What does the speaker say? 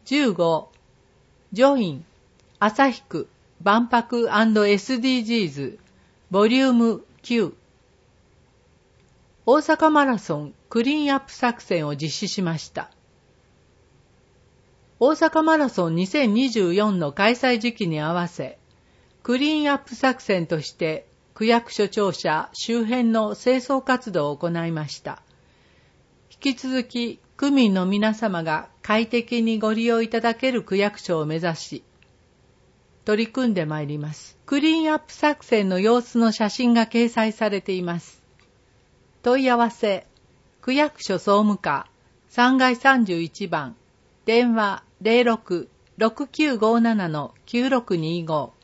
15. ジョイン旭区万博 &SDGs ボリューム9。大阪マラソンクリーンアップ作戦を実施しました。大阪マラソン2024の開催時期に合わせ、クリーンアップ作戦として区役所庁舎周辺の清掃活動を行いました。引き続き区民の皆様が快適にご利用いただける区役所を目指し、取り組んでまいります。クリーンアップ作戦の様子の写真が掲載されています。問い合わせ、区役所総務課3階31番、電話 06-6957-9625